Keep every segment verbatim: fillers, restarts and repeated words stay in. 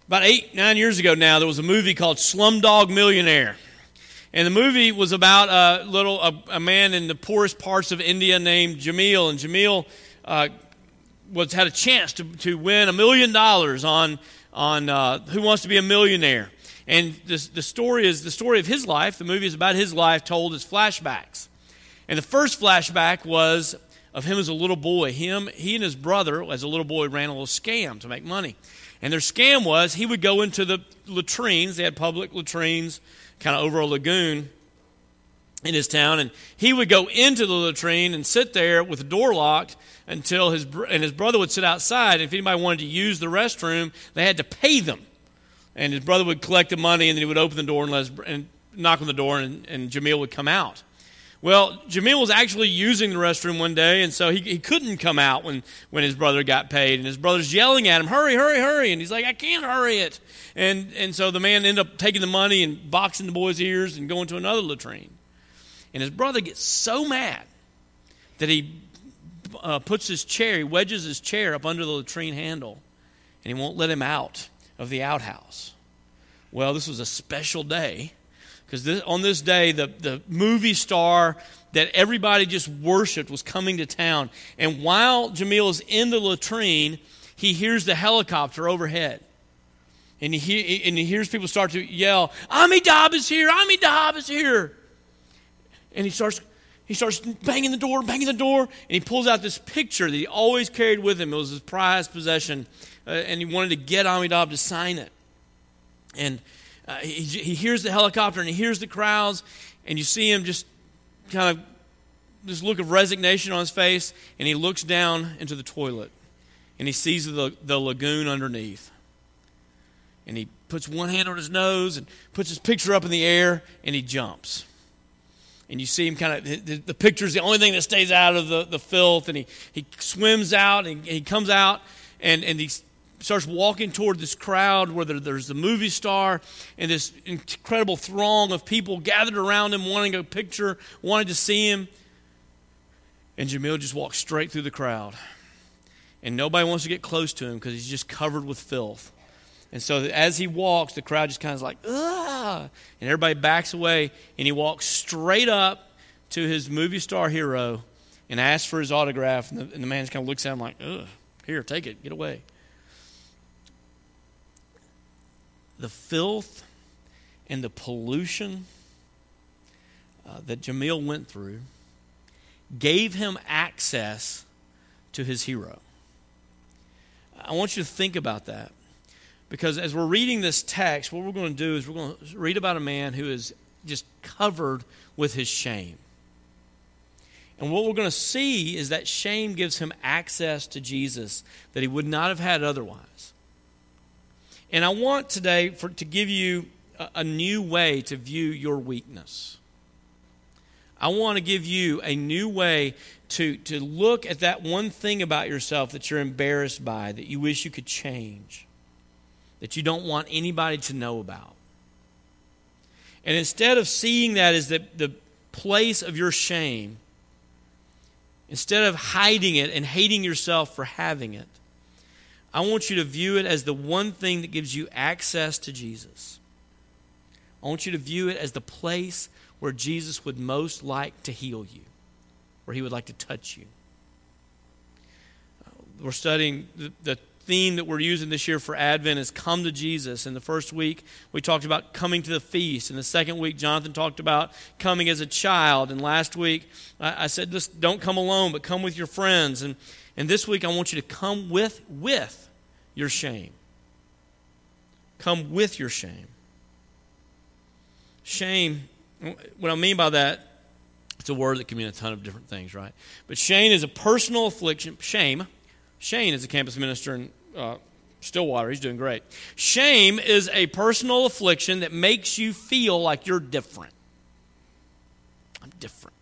About eight, nine years ago now, there was a movie called Slumdog Millionaire. And the movie was about a little a, a man in the poorest parts of India named Jamil. And Jamil uh, was had a chance to, to win a million dollars on on uh, Who Wants to Be a Millionaire. And this, the story is the story of his life. The movie is about his life told as flashbacks. And the first flashback was of him as a little boy. Him, he and his brother, as a little boy, ran a little scam to make money. And their scam was he would go into the latrines. They had public latrines kind of over a lagoon in his town. And he would go into the latrine and sit there with the door locked until his and his brother would sit outside. If anybody wanted to use the restroom, they had to pay them. And his brother would collect the money, and then he would open the door and, let his, and knock on the door, and, and Jamil would come out. Well, Jamil was actually using the restroom one day, and so he, he couldn't come out when, when his brother got paid. And his brother's yelling at him, hurry, hurry, hurry. And he's like, I can't hurry it. And, and so the man ended up taking the money and boxing the boy's ears and going to another latrine. And his brother gets so mad that he uh, puts his chair, he wedges his chair up under the latrine handle, and he won't let him out of the outhouse. Well, this was a special day. Because on this day, the, the movie star that everybody just worshipped was coming to town. And while Jamil is in the latrine, he hears the helicopter overhead. And he, he, and he hears people start to yell, Amitabh is here, Amitabh is here. And he starts, he starts banging the door, banging the door. And he pulls out this picture that he always carried with him. It was his prized possession. Uh, and he wanted to get Amitabh to sign it. And Uh, he, he hears the helicopter and he hears the crowds, and you see him just kind of this look of resignation on his face, and he looks down into the toilet, and he sees the, the lagoon underneath. And he puts one hand on his nose and puts his picture up in the air, and he jumps. And you see him kind of, the, the picture is the only thing that stays out of the, the filth, and he, he swims out, and he comes out, and, and he's starts walking toward this crowd where there's the movie star and this incredible throng of people gathered around him wanting a picture, wanting to see him. And Jamil just walks straight through the crowd. And nobody wants to get close to him because he's just covered with filth. And so as he walks, the crowd just kind of is like, ugh. And everybody backs away, and he walks straight up to his movie star hero and asks for his autograph. And the, and the man just kind of looks at him like, ugh, here, take it, get away. The filth and the pollution uh, that Jamil went through gave him access to his hero. I want you to think about that, because as we're reading this text, what we're going to do is we're going to read about a man who is just covered with his shame. And what we're going to see is that shame gives him access to Jesus that he would not have had otherwise. And I want today for, to give you a, a new way to view your weakness. I want to give you a new way to, to look at that one thing about yourself that you're embarrassed by, that you wish you could change, that you don't want anybody to know about. And instead of seeing that as the, the place of your shame, instead of hiding it and hating yourself for having it, I want you to view it as the one thing that gives you access to Jesus. I want you to view it as the place where Jesus would most like to heal you, where he would like to touch you. We're studying the, the theme that we're using this year for Advent is Come to Jesus. In the first week, we talked about coming to the feast. In the second week, Jonathan talked about coming as a child. And last week, I, I said, this, don't come alone, but come with your friends. And, and this week, I want you to come with, with your shame. Come with your shame. Shame, what I mean by that, it's a word that can mean a ton of different things, right? But shame is a personal affliction. Shame. Shane is a campus minister in uh, Stillwater. He's doing great. Shame is a personal affliction that makes you feel like you're different. I'm different.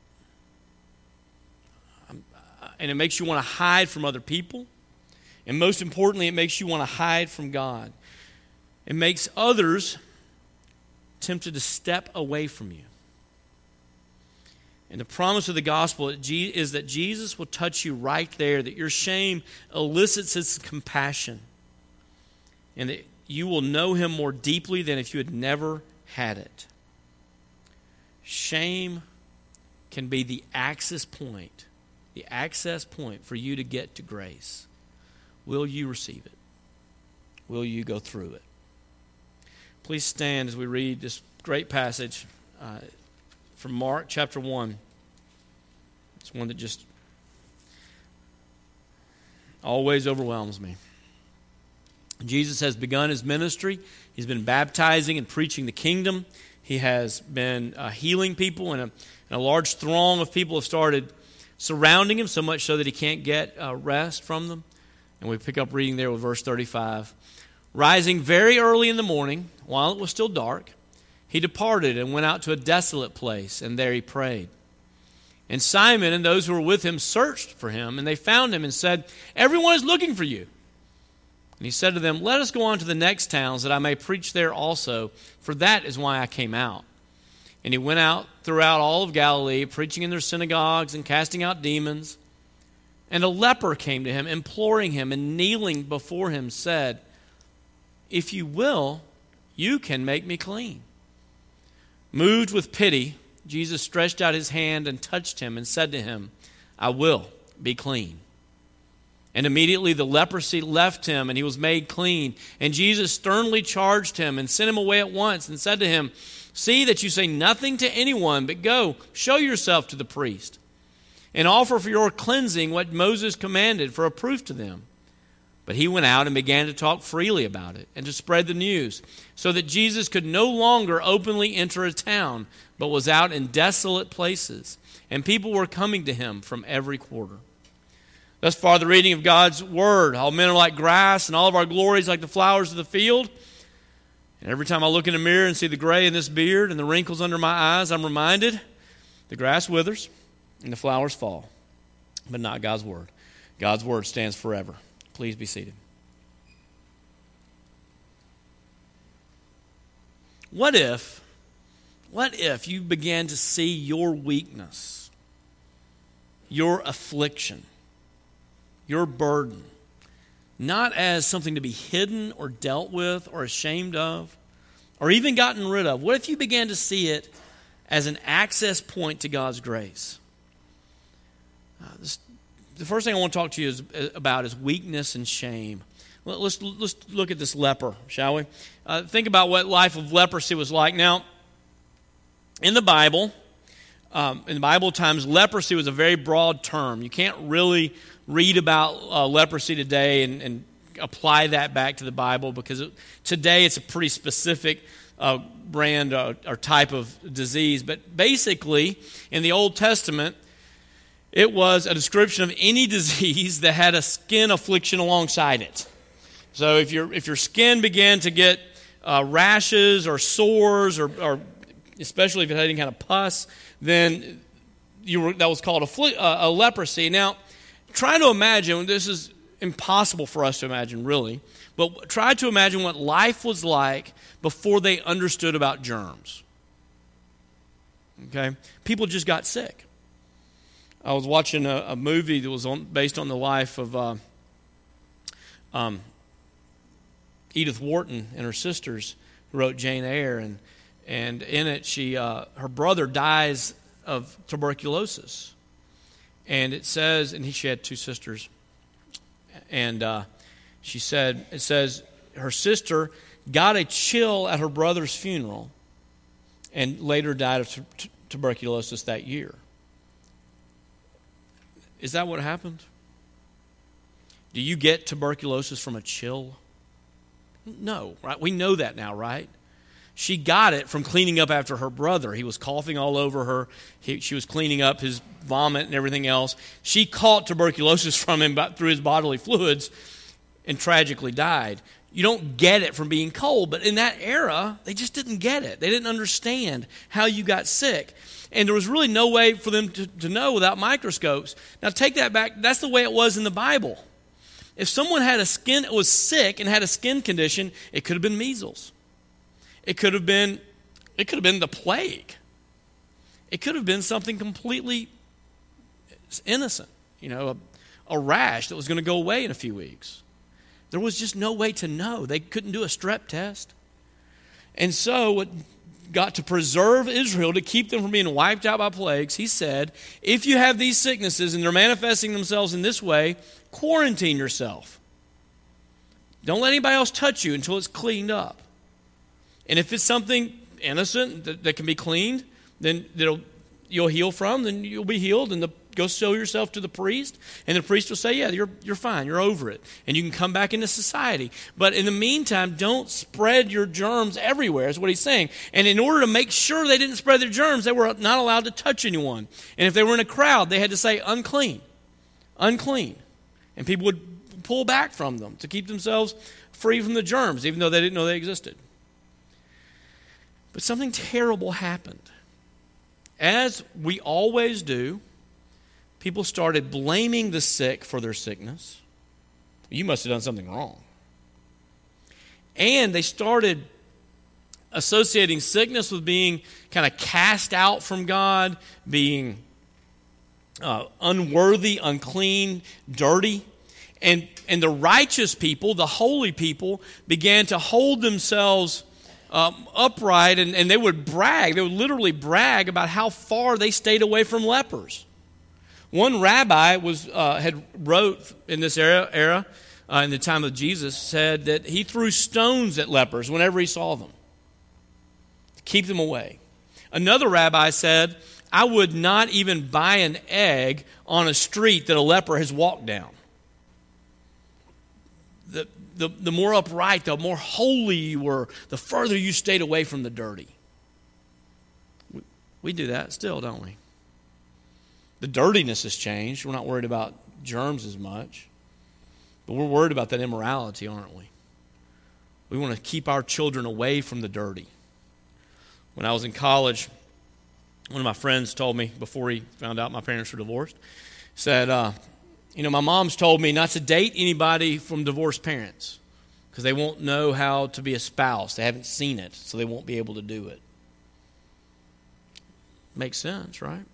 I'm, uh, and it makes you want to hide from other people. And most importantly, it makes you want to hide from God. It makes others tempted to step away from you. And the promise of the gospel is that Jesus will touch you right there, that your shame elicits his compassion, and that you will know him more deeply than if you had never had it. Shame can be the access point, the access point for you to get to grace. Will you receive it? Will you go through it? Please stand as we read this great passage uh, from Mark chapter one. It's one that just always overwhelms me. Jesus has begun his ministry. He's been baptizing and preaching the kingdom. He has been uh, healing people, and a, and a large throng of people have started surrounding him, so much so that he can't get uh, rest from them. And we pick up reading there with verse thirty-five. Rising very early in the morning, while it was still dark, he departed and went out to a desolate place, and there he prayed. And Simon and those who were with him searched for him, and they found him and said, "Everyone is looking for you." And he said to them, "Let us go on to the next towns, that I may preach there also, for that is why I came out." And he went out throughout all of Galilee, preaching in their synagogues and casting out demons. And a leper came to him, imploring him, and kneeling before him said, "If you will, you can make me clean." Moved with pity, Jesus stretched out his hand and touched him and said to him, "I will, be clean." And immediately the leprosy left him, and he was made clean. And Jesus sternly charged him and sent him away at once and said to him, "See that you say nothing to anyone, but go, show yourself to the priest, and offer for your cleansing what Moses commanded for a proof to them." But he went out and began to talk freely about it and to spread the news, so that Jesus could no longer openly enter a town, but was out in desolate places, and people were coming to him from every quarter. Thus far, the reading of God's word. All men are like grass, and all of our glories like the flowers of the field. And every time I look in the mirror and see the gray in this beard and the wrinkles under my eyes, I'm reminded the grass withers and the flowers fall, but not God's word. God's word stands forever. Please be seated. What if, what if you began to see your weakness, your affliction, your burden, not as something to be hidden or dealt with or ashamed of or even gotten rid of? What if you began to see it as an access point to God's grace? Uh, this, the first thing I want to talk to you is, about is weakness and shame. Well, let's, let's look at this leper, shall we? Uh, think about what life of leprosy was like. Now, in the Bible, um, in the Bible times, leprosy was a very broad term. You can't really read about uh, leprosy today and, and apply that back to the Bible, because it, today it's a pretty specific uh, brand uh, or type of disease. But basically, in the Old Testament, it was a description of any disease that had a skin affliction alongside it. So if your if your skin began to get uh, rashes or sores, or, or especially if it had any kind of pus, then you were, that was called a, fl- uh, a leprosy. Now, try to imagine, this is impossible for us to imagine really, but try to imagine what life was like before they understood about germs. Okay? People just got sick. I was watching a, a movie that was on, based on the life of uh, um, Edith Wharton and her sisters, who wrote Jane Eyre, and and in it, she uh, her brother dies of tuberculosis, and it says, and he, she had two sisters, and uh, she said, it says her sister got a chill at her brother's funeral, and later died of t- t- tuberculosis that year. Is that what happened? Do you get tuberculosis from a chill? No, right? We know that now, right? She got it from cleaning up after her brother. He was coughing all over her. He, she was cleaning up his vomit and everything else. She caught tuberculosis from him through his bodily fluids and tragically died. You don't get it from being cold, but in that era, they just didn't get it. They didn't understand how you got sick. And there was really no way for them to, to know without microscopes. Now take that back. That's the way it was in the Bible. If someone had a skin, was sick and had a skin condition, it could have been measles. It could have been, it could have been the plague. It could have been something completely innocent, you know, a, a rash that was going to go away in a few weeks. There was just no way to know. They couldn't do a strep test. And so what got to preserve Israel, to keep them from being wiped out by plagues, he said, if you have these sicknesses and they're manifesting themselves in this way, quarantine yourself. Don't let anybody else touch you until it's cleaned up. And if it's something innocent that, that can be cleaned, then that'll, you'll heal from, then you'll be healed, and the, go show yourself to the priest, and the priest will say, yeah, you're you're fine, you're over it, and you can come back into society. But in the meantime, don't spread your germs everywhere, is what he's saying. And in order to make sure they didn't spread their germs, they were not allowed to touch anyone. And if they were in a crowd, they had to say, unclean, unclean. And people would pull back from them to keep themselves free from the germs, even though they didn't know they existed. But something terrible happened. As we always do, people started blaming the sick for their sickness. You must have done something wrong. And they started associating sickness with being kind of cast out from God, being uh, unworthy, unclean, dirty. And, and the righteous people, the holy people, began to hold themselves Um, upright, and, and they would brag. They would literally brag about how far they stayed away from lepers. One rabbi was uh, had wrote in this era, era uh, in the time of Jesus, said that he threw stones at lepers whenever he saw them to keep them away. Another rabbi said, I would not even buy an egg on a street that a leper has walked down. The, the, the more upright, the more holy you were, the further you stayed away from the dirty. We, we do that still, don't we? The dirtiness has changed. We're not worried about germs as much. But we're worried about that immorality, aren't we? We want to keep our children away from the dirty. When I was in college, one of my friends told me, before he found out my parents were divorced, said, uh, you know, my mom's told me not to date anybody from divorced parents because they won't know how to be a spouse. They haven't seen it, so they won't be able to do it. Makes sense, right?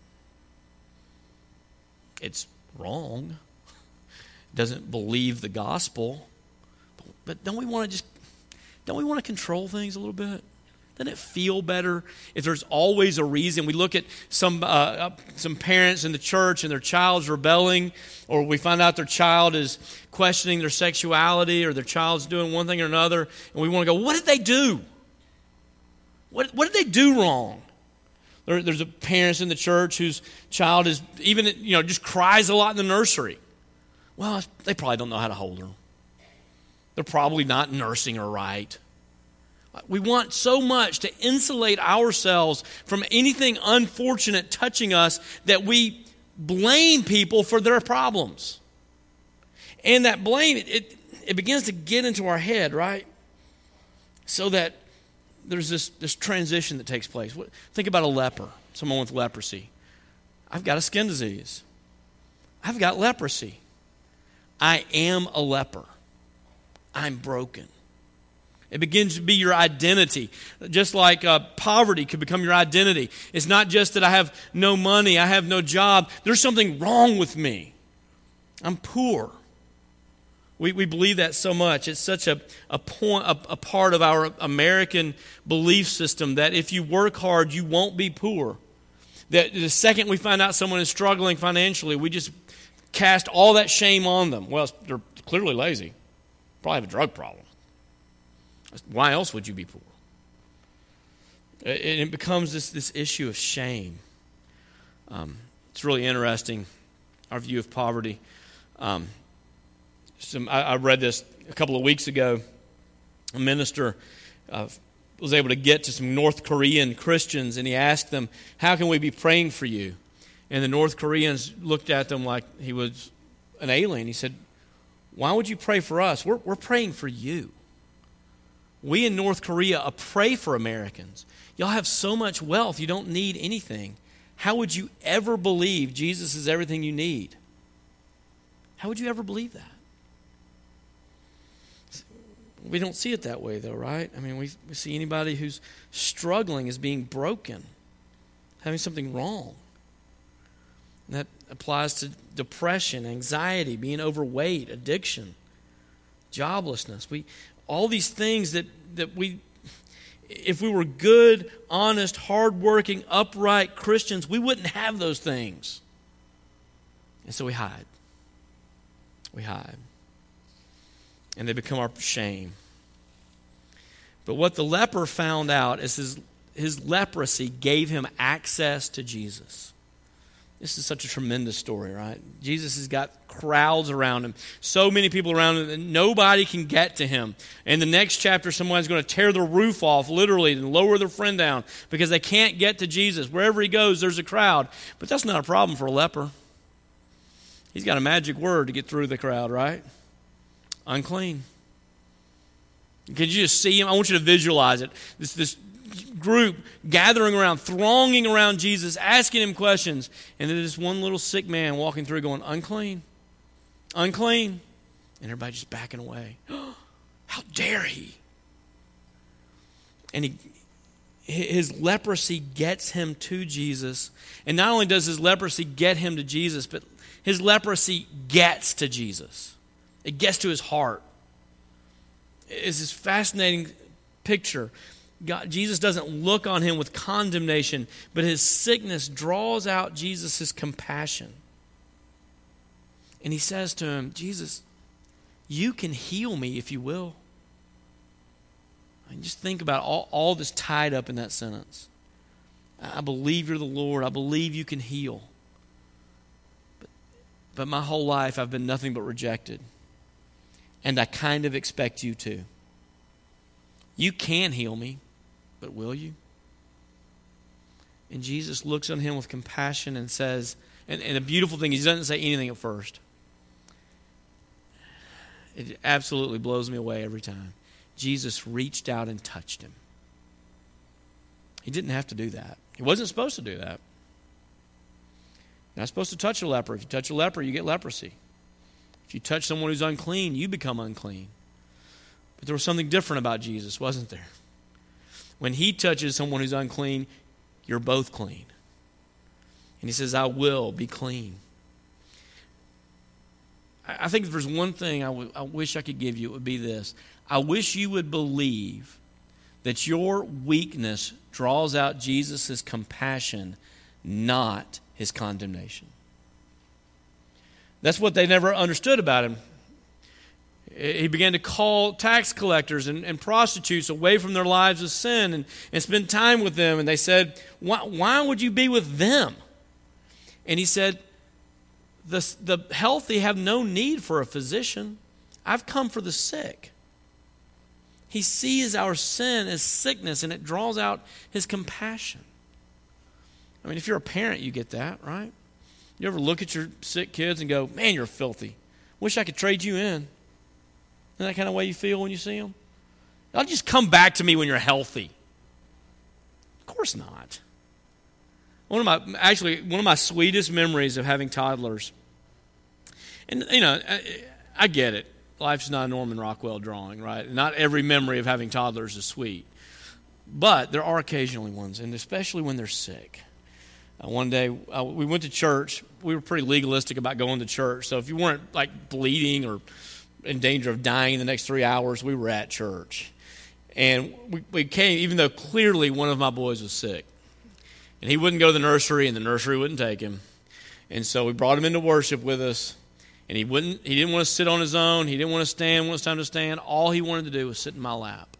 It's wrong. Doesn't believe the gospel. But don't we want to just, don't we want to control things a little bit? Doesn't it feel better if there's always a reason? We look at some uh, some parents in the church and their child's rebelling, or we find out their child is questioning their sexuality, or their child's doing one thing or another, and we want to go, what did they do? What, what did they do wrong? There, there's a parents in the church whose child is even, you know, just cries a lot in the nursery. Well, they probably don't know how to hold her. They're probably not nursing her right. We want so much to insulate ourselves from anything unfortunate touching us that we blame people for their problems. And that blame, it, it, it begins to get into our head, right? So that there's this, this transition that takes place. Think about a leper, someone with leprosy. I've got a skin disease. I've got leprosy. I am a leper. I'm broken. It begins to be your identity. Just like uh, poverty could become your identity. It's not just that I have no money, I have no job. There's something wrong with me. I'm poor. We we believe that so much. It's such a, a, point, a, a part of our American belief system that if you work hard, you won't be poor. That the second we find out someone is struggling financially, we just cast all that shame on them. Well, they're clearly lazy. Probably have a drug problem. Why else would you be poor? And it becomes this, this issue of shame. Um, it's really interesting, our view of poverty. Um, some, I, I read this a couple of weeks ago. A minister uh, was able to get to some North Korean Christians, and he asked them, how can we be praying for you? And the North Koreans looked at them like he was an alien. He said, why would you pray for us? We're, we're praying for you. We in North Korea uh, pray for Americans. Y'all have so much wealth, you don't need anything. How would you ever believe Jesus is everything you need? How would you ever believe that? We don't see it that way, though, right? I mean, we, we see anybody who's struggling as being broken, having something wrong. And that applies to depression, anxiety, being overweight, addiction. joblessness. We, all these things that, that we, if we were good, honest, hardworking, upright Christians, we wouldn't have those things. And so we hide. We hide. And they become our shame. But what the leper found out is his, his leprosy gave him access to Jesus. This is such a tremendous story, right? Jesus has got crowds around him, so many people around him that nobody can get to him. In the next chapter, someone's going to tear the roof off, literally, and lower their friend down because they can't get to Jesus. Wherever he goes, there's a crowd. But that's not a problem for a leper. He's got a magic word to get through the crowd, right? Unclean. Could you just see him? I want you to visualize it. This, this group gathering around, thronging around Jesus, asking him questions. And then this one little sick man walking through going, unclean, unclean. And everybody just backing away. How dare he? And he, his leprosy gets him to Jesus. And not only does his leprosy get him to Jesus, but his leprosy gets to Jesus. It gets to his heart. It's this fascinating picture. God, Jesus doesn't look on him with condemnation, but his sickness draws out Jesus' compassion. And he says to him, Jesus, you can heal me if you will. And just think about all, all that's tied up in that sentence. I believe you're the Lord. I believe you can heal. But, but my whole life I've been nothing but rejected. And I kind of expect you to. You can heal me, but will you? And Jesus looks on him with compassion and says, and, and the beautiful thing is he doesn't say anything at first. It absolutely blows me away every time. Jesus reached out and touched him. He didn't have to do that. He wasn't supposed to do that. You're not supposed to touch a leper. If you touch a leper, you get leprosy. If you touch someone who's unclean, you become unclean. But there was something different about Jesus, wasn't there? When he touches someone who's unclean, you're both clean. And he says, I will be clean. I think if there's one thing I, w- I wish I could give you, it would be this. I wish you would believe that your weakness draws out Jesus' compassion, not his condemnation. That's what they never understood about him. He began to call tax collectors and, and prostitutes away from their lives of sin and, and spend time with them. And they said, why, why would you be with them? And he said, the, the healthy have no need for a physician. I've come for the sick. He sees our sin as sickness, and it draws out his compassion. I mean, if you're a parent, you get that, right? You ever look at your sick kids and go, man, you're filthy. Wish I could trade you in. Isn't that kind of way you feel when you see them? I'll just come back to me when you're healthy. Of course not. One of my, actually, one of my sweetest memories of having toddlers, and, you know, I, I get it. Life's not a Norman Rockwell drawing, right? Not every memory of having toddlers is sweet. But there are occasionally ones, and especially when they're sick. Uh, one day, uh, we went to church. We were pretty legalistic about going to church. So if you weren't, like, bleeding or in danger of dying in the next three hours, we were at church. And we, we came, even though clearly one of my boys was sick. And he wouldn't go to the nursery, and the nursery wouldn't take him. And so we brought him into worship with us. And he wouldn't. He didn't want to sit on his own. He didn't want to stand when it was time to stand. All he wanted to do was sit in my lap.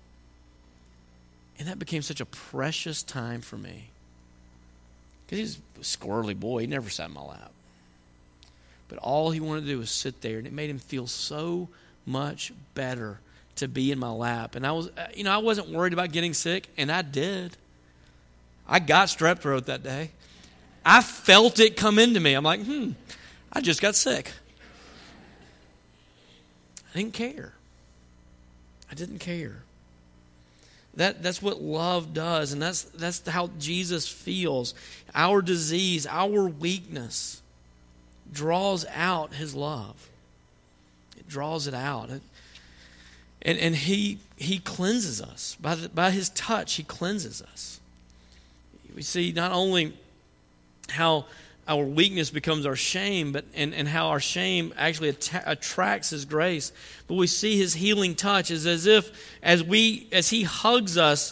And that became such a precious time for me. Because he was a squirrely boy. He never sat in my lap. But all he wanted to do was sit there. And it made him feel so much better to be in my lap. And I was, you know, I wasn't worried about getting sick. And I did. I got strep throat that day. I felt it come into me. I'm like, hmm, I just got sick. I didn't care. I didn't care. That, that's what love does, and that's, that's how Jesus feels. Our disease, our weakness draws out his love. It draws it out. It, and and he, he cleanses us. By, the, by his touch, he cleanses us. We see not only how our weakness becomes our shame, but and, and how our shame actually att- attracts his grace. But we see his healing touch is as if as we as he hugs us,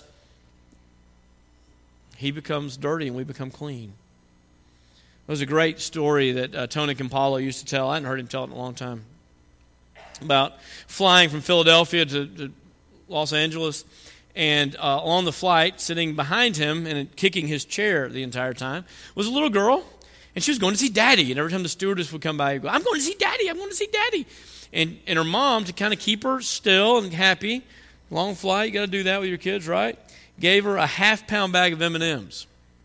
he becomes dirty and we become clean. It was a great story that uh, Tony Campolo used to tell. I hadn't heard him tell it in a long time. About flying from Philadelphia to, to Los Angeles, and uh, on the flight, sitting behind him and kicking his chair the entire time, was a little girl. And she was going to see Daddy. And every time the stewardess would come by, he'd go, I'm going to see Daddy, I'm going to see Daddy. And and her mom, to kind of keep her still and happy, long flight, you got to do that with your kids, right? Gave her a half-pound bag of M and M's.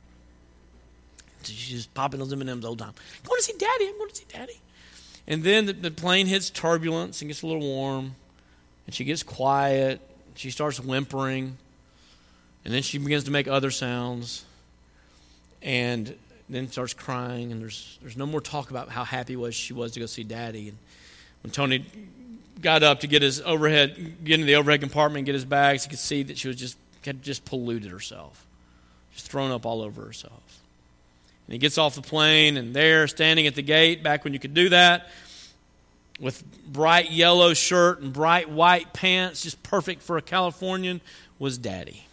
So she's just popping those M and M's the whole time. I'm going to see Daddy, I'm going to see Daddy. And then the, the plane hits turbulence and gets a little warm. And she gets quiet. She starts whimpering. And then she begins to make other sounds. And then starts crying, and there's there's no more talk about how happy was she was to go see Daddy. And when Tony got up to get his overhead, get into the overhead compartment and get his bags, he could see that she was just had just polluted herself, just thrown up all over herself. And he gets off the plane, and there, standing at the gate, back when you could do that, with bright yellow shirt and bright white pants, just perfect for a Californian, was Daddy.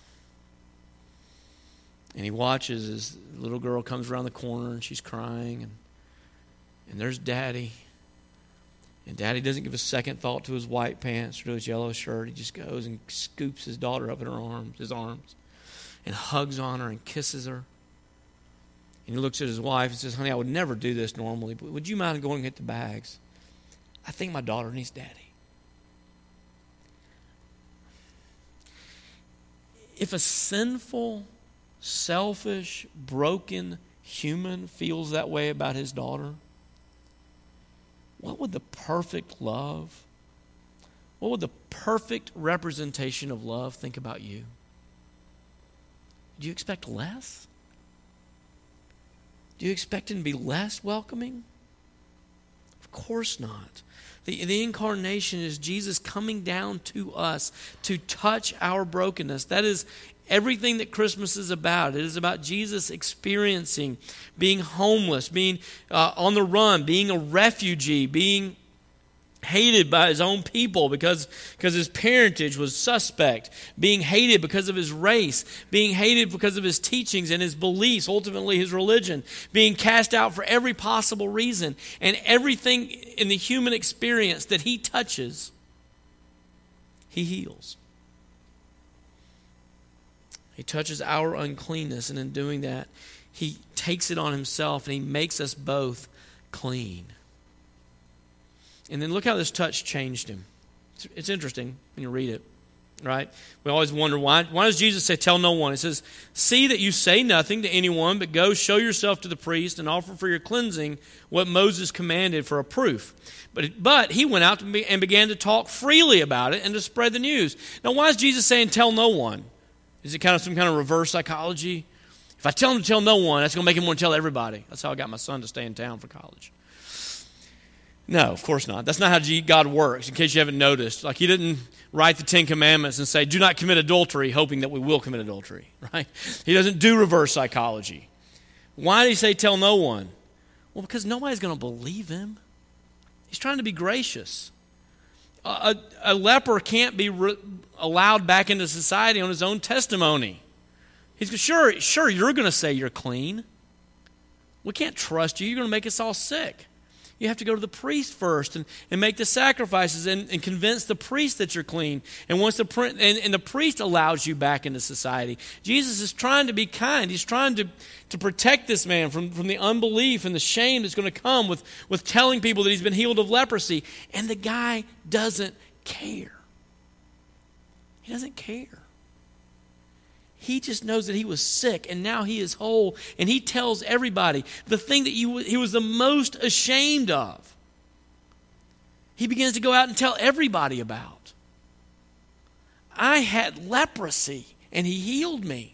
And he watches as the little girl comes around the corner and she's crying. And, and there's Daddy. And Daddy doesn't give a second thought to his white pants or to his yellow shirt. He just goes and scoops his daughter up in her arms, his arms, and hugs on her and kisses her. And he looks at his wife and says, honey, I would never do this normally, but would you mind going and get the bags? I think my daughter needs Daddy. If a sinful, selfish, broken human feels that way about his daughter, what would the perfect love, what would the perfect representation of love think about you? Do you expect less? Do you expect him to be less welcoming? Of course not. The, the incarnation is Jesus coming down to us to touch our brokenness. That is everything that Christmas is about. It is about Jesus experiencing being homeless, being uh, on the run, being a refugee, being hated by his own people because, because his parentage was suspect, being hated because of his race, being hated because of his teachings and his beliefs, ultimately his religion, being cast out for every possible reason. And everything in the human experience that he touches, he heals. He touches our uncleanness, and in doing that, he takes it on himself and he makes us both clean. And then look how this touch changed him. It's, it's interesting when you read it, right? We always wonder, why, why does Jesus say, tell no one? It says, see that you say nothing to anyone, but go show yourself to the priest and offer for your cleansing what Moses commanded for a proof. But, but he went out and began to talk freely about it and to spread the news. Now, why is Jesus saying, tell no one? Is it kind of some kind of reverse psychology? If I tell him to tell no one, that's going to make him want to tell everybody. That's how I got my son to stay in town for college. No, of course not. That's not how God works, in case you haven't noticed. Like, he didn't write the Ten Commandments and say, do not commit adultery, hoping that we will commit adultery, right? He doesn't do reverse psychology. Why did he say tell no one? Well, because nobody's going to believe him. He's trying to be gracious. A, a, a leper can't be re- allowed back into society on his own testimony. He's sure, sure, you're going to say you're clean. We can't trust you. You're going to make us all sick. You have to go to the priest first and, and make the sacrifices and, and convince the priest that you're clean. And once the and, and the priest allows you back into society. Jesus is trying to be kind. He's trying to, to protect this man from, from the unbelief and the shame that's going to come with, with telling people that he's been healed of leprosy. And the guy doesn't care. He doesn't care. He just knows that he was sick and now he is whole. And he tells everybody the thing that he, he was the most ashamed of. He begins to go out and tell everybody about. I had leprosy and he healed me.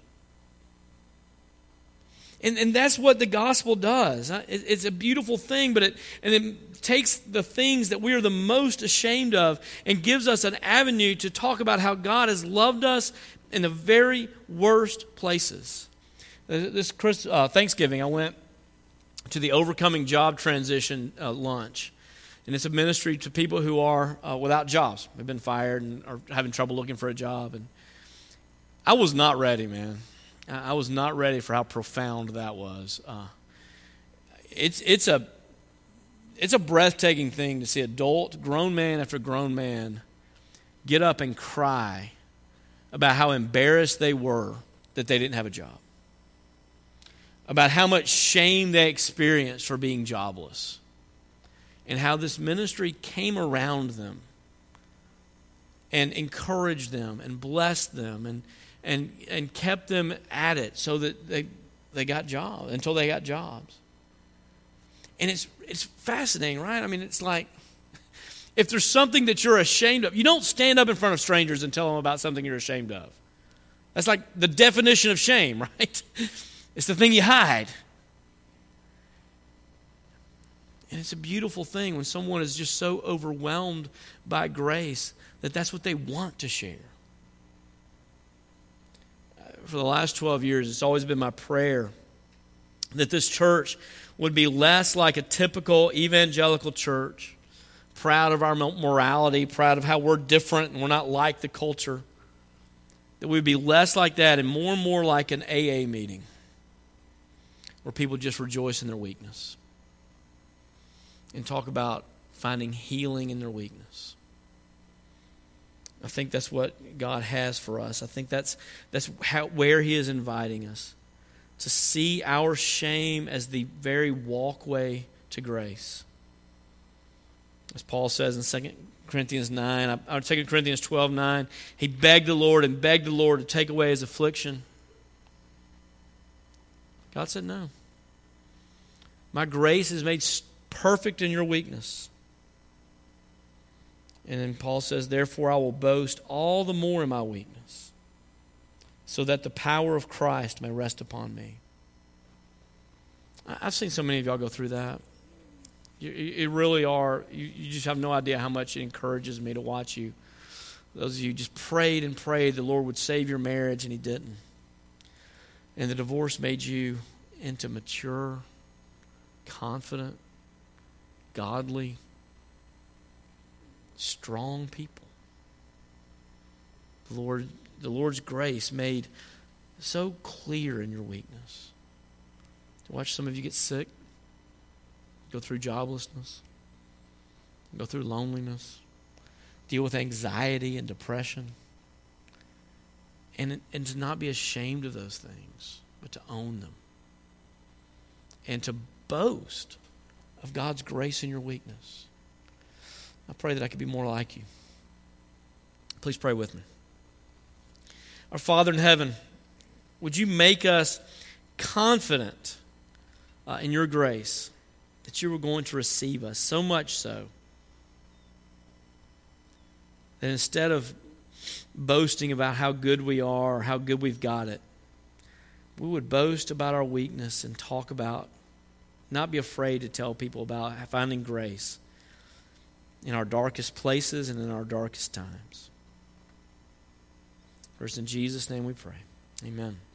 And, and that's what the gospel does. It's a beautiful thing, but it, and it takes the things that we are the most ashamed of and gives us an avenue to talk about how God has loved us in the very worst places. This Chris, uh, Thanksgiving, I went to the Overcoming Job Transition uh, lunch. And it's a ministry to people who are uh, without jobs. They've been fired and are having trouble looking for a job. And I was not ready, man. I was not ready for how profound that was. Uh, it's it's a it's a breathtaking thing to see adult, grown man after grown man get up and cry about how embarrassed they were that they didn't have a job, about how much shame they experienced for being jobless, and how this ministry came around them and encouraged them and blessed them and and and kept them at it so that they they got jobs until they got jobs. And it's it's fascinating, right? I mean, it's like if there's something that you're ashamed of, you don't stand up in front of strangers and tell them about something you're ashamed of. That's like the definition of shame, right? It's the thing you hide. And it's a beautiful thing when someone is just so overwhelmed by grace that that's what they want to share. For the last twelve years, it's always been my prayer that this church would be less like a typical evangelical church, proud of our morality, proud of how we're different and we're not like the culture. That we'd be less like that and more and more like an A A meeting where people just rejoice in their weakness and talk about finding healing in their weakness. I think that's what God has for us. I think that's that's how, where He is inviting us, to see our shame as the very walkway to grace. As Paul says in Second Corinthians nine, or Second Corinthians twelve nine, he begged the Lord and begged the Lord to take away his affliction. God said, no. My grace is made perfect in your weakness. And then Paul says, therefore I will boast all the more in my weakness, so that the power of Christ may rest upon me. I've seen so many of y'all go through that. You, you really are, you, you just have no idea how much it encourages me to watch you. Those of you just prayed and prayed the Lord would save your marriage, and He didn't. And the divorce made you into mature, confident, godly, strong people. The Lord, the Lord's grace made so clear in your weakness. To watch some of you get sick, go through joblessness, go through loneliness, deal with anxiety and depression, and, and to not be ashamed of those things, but to own them. And to boast of God's grace in your weakness. I pray that I could be more like you. Please pray with me. Our Father in heaven, would you make us confident uh, in your grace that you were going to receive us, so much so that instead of boasting about how good we are or how good we've got it, we would boast about our weakness and talk about, not be afraid to tell people about finding grace in our darkest places and in our darkest times. First, in Jesus' name we pray. Amen.